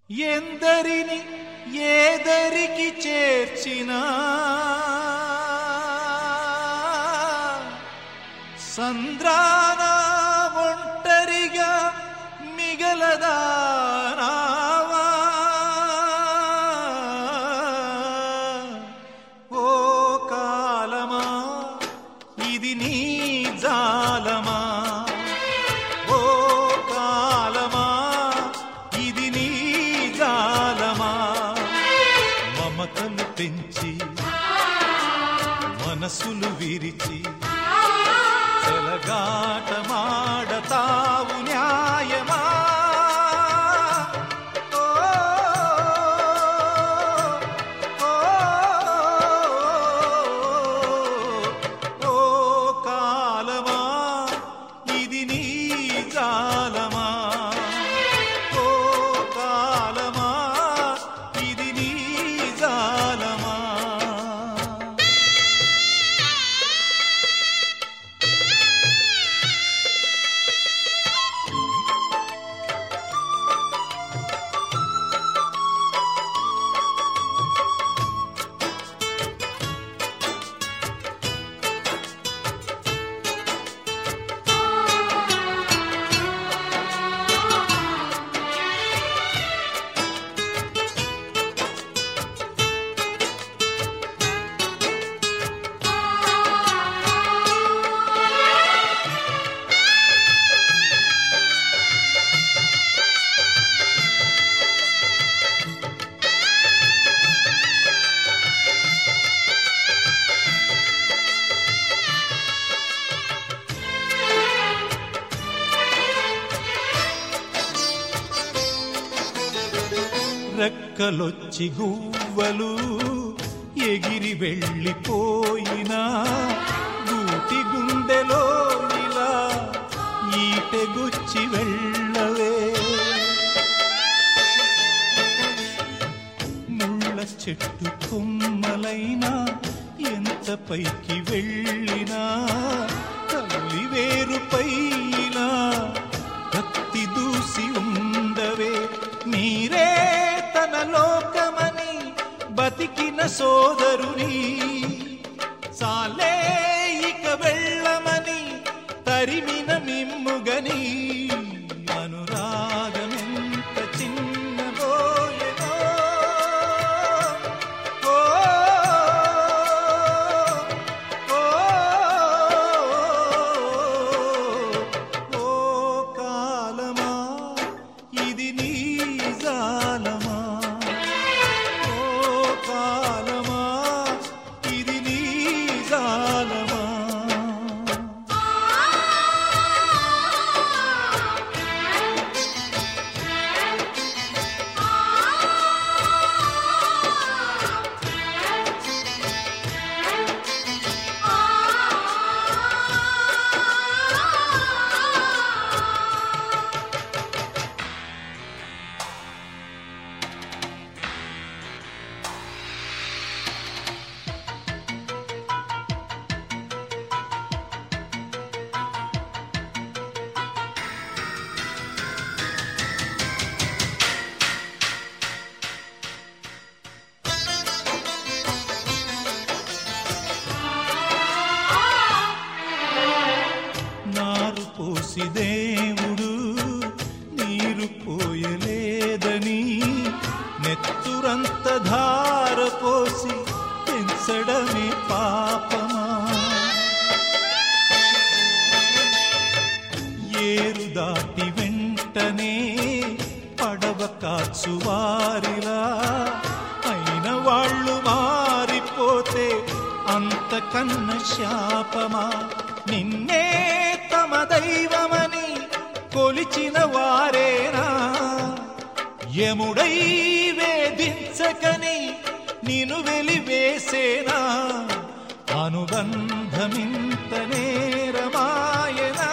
ఎందరిని ఏదరికి చేర్చినా సంద్రాన ఒంటరిగా మిగలదా నావా ఓ కాలమా ఇది నీ జాలమా ఓ కాలమా ఇది నీ జాలమా మమతలు పెంచి మనసులు విరిచి చెలగాటమాడతావు న్యాయమా ఓ కాలమా ఇది నీ జాలమా ఓ కాలమా ఇది నీ జాలమా రెక్కలొచ్చి గువ్వలు ఎగిరి వెళ్ళిపోయినా గూటి గుండెలో ఇలా ఈటెగుచ్చి వెళ్ళవే ముళ్ళ చెట్టు కొమ్మలైనా ఎంత పైకి వెళ్ళినా తల్లి వేరుపైనా కత్తి దూసి ఉండవే నీరే తన లోకమని బతికిన సోదరుని సాలే ఇక వెళ్ళమని తరిమిన మిమ్ముగని అనురాగమెంత చిన్నబోయెనో ఓ ఓ కాలమా ఇది నీ జాలమా ఓ కాలమా ఇది నీ జాలమా నారు పోసి దేవుడు నీరు పోయలేదని నెత్తురంత ధార పోసి పెంచడమే పాపమా ఏరు దాటి వెంటనే పడవ కాచువారిలా అయిన వాళ్ళు మారిపోతే అంతకన్న శాపమా నిన్నే తమ దైవమని కొలిచిన వారేనా యముడై వేధించకని నిన్ను వెలివేసేనా అనుబంధమింత నేరమాయనా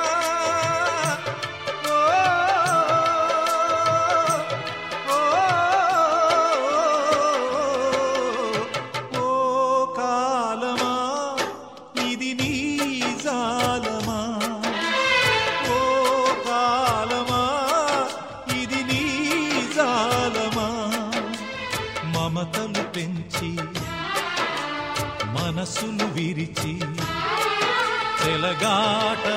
ఓ కాలమా ఇది నీ జాలమా ఓ కాలమా ఇది నీ జాలమా చెలగాట